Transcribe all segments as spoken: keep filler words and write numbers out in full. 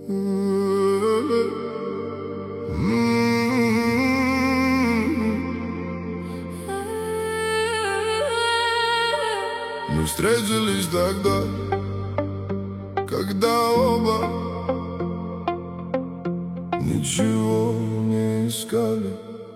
Мы встретились тогда, когда оба ничего не искали.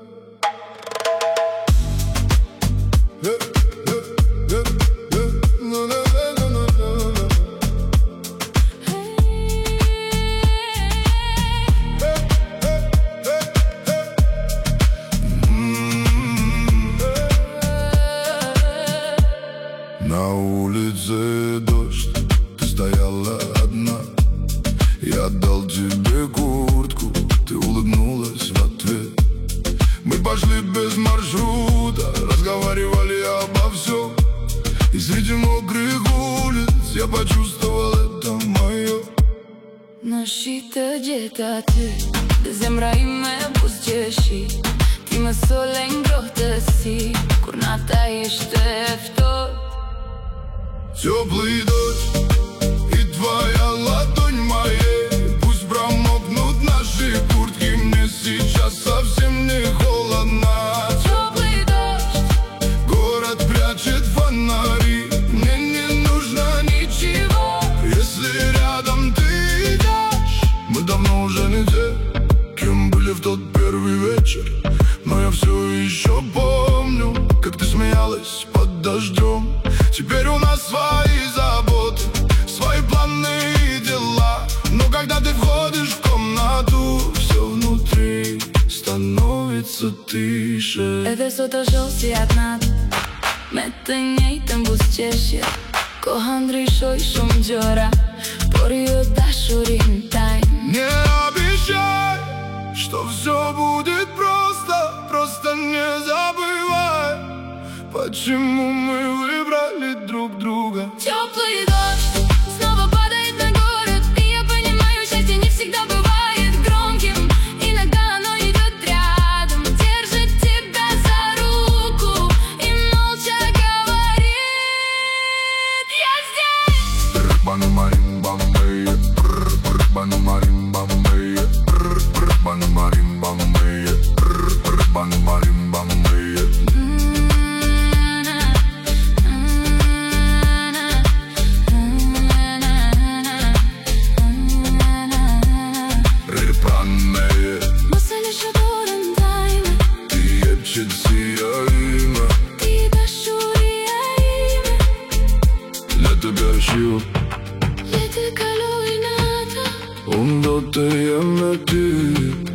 На улице дождь, ты стояла одна. Я дал тебе куртку, ты улыбнулась в ответ. Мы пошли без маршрута, разговаривали обо всем. И среди мокрых улиц я почувствовал, это мое. Но știi tăgetată, de zemra ime buzgeși. Ti mă sole îngrotăsi, курната ești втор. Теплый дождь и твоя ладонь моей, пусть промокнут наши куртки, мне сейчас совсем не холодно. Теплый дождь, город прячет фонари, мне не нужно ничего, если рядом ты идешь. Мы давно уже не те, кем были в тот первый вечер, но я все еще помню, как ты смеялась под дождем. Теперь у нас свои заботы, свои планы и дела. Но когда ты входишь в комнату, все внутри становится тише. edhe sot është si atnat, me të njëjtën buzëqeshje. Koha ndryshoi shumë gjëra, por jo dashurin tajnë. Не обещай, что все будет просто, просто не забывай, почему мы выбрали друг друга. Теплый дождь снова падает на город, и я понимаю, счастье не всегда бывает громким. Иногда оно идет рядом, держит тебя за руку и молча говорит: я здесь. Мысли шедур интайме, Ти е чистое имя, ти дашурия имя. для тебя știu Lete ca luminată, unde te e metit.